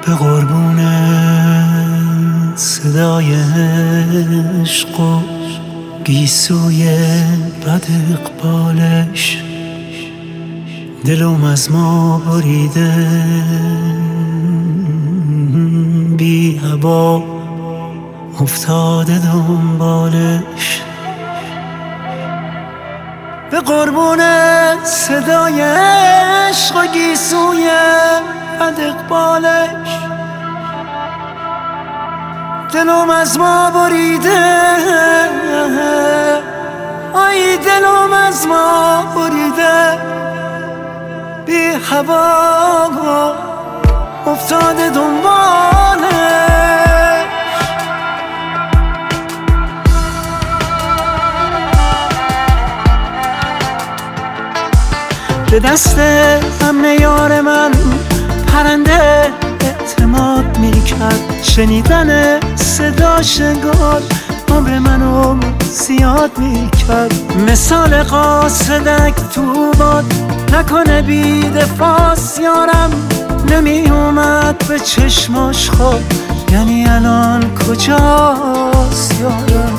به قربون صدای عشق و گیسوی بد اقبالش دلم از ما بریده بی هوا افتاده دنبالش. به قربون صدای عشق و گیسوی بد اقبالش دلم از ما بریده، آی دلم از ما بریده بی هوا افتاده دنبالش. به دست امن یار من پرنده اعتماد میکرد، شنیدن صداش انگار عمر منو زیاد میکرد. مثال قاصدک تو باد نکنه بی دفاعست یارم، نمی اومد به چشماش خواب، یعنی الان کجاست یارم؟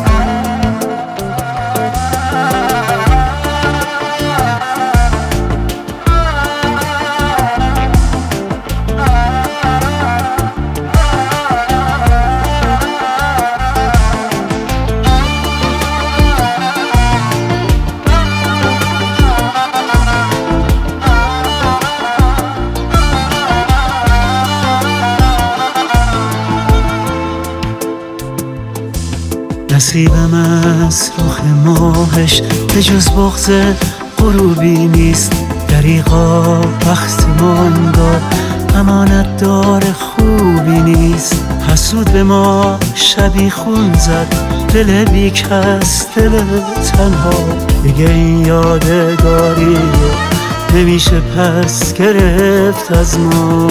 نصیبم از رخ ماهش به جز بغض غروبی نیست، دریغا وقت ماندار امانت دار خوبی نیست. حسود به ما شبی خون زد، دل بی کس دل تنها، دیگه این یادگاری نمیشه پس گرفت از ما.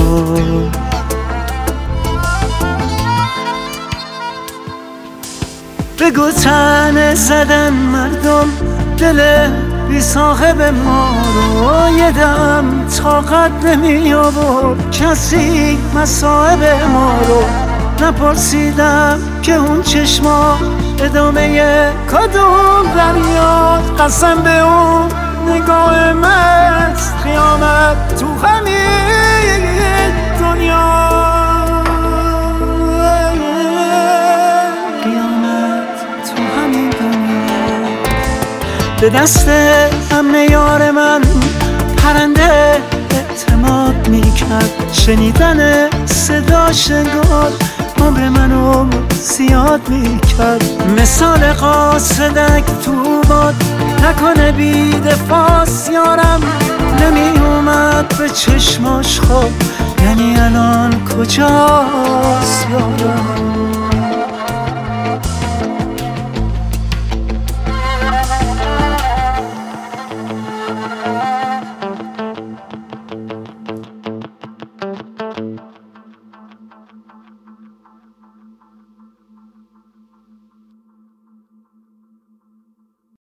بگو تنه زدن مردم دل بی صاحب ما رو، یه دم طاقت نمی آورد کسی مصائب ما رو. نپرسیدم که اون چشما ادامه کدوم دریاست، قسم به اون نگاه مست قیامت تو همین دنیا. به دست امن یار من پرنده اعتماد میکرد، شنیدن صداش انگار عمر منو زیاد میکرد. مثال قاصدک تو باد نکنه بی دفاعست یارم، نمی اومد به چشماش خواب، یعنی الان کجاست یارم؟